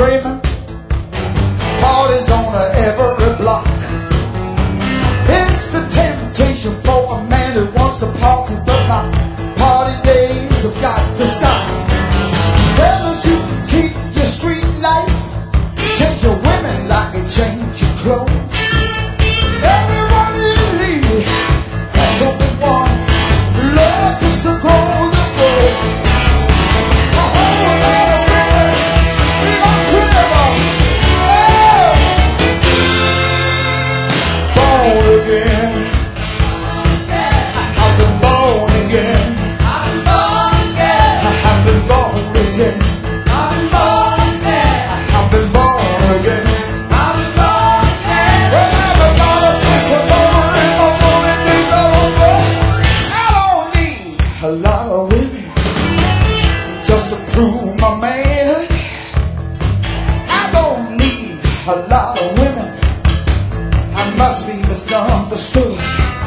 screaming, parties on every block. It's the temptation for a man who wants to party, but my party days have got to stop. Fellas, you can keep your street life, change your women like you change your clothes. Everybody leave, that's only one. Love to suppose it goes. A whole lot of women, not trouble. Born again, I've been born again. I've been born again. I've been born again. Well, I've a lot of things to born and things over. I don't need a lot of women just to prove my manhood. I don't need a lot of women. I must be misunderstood.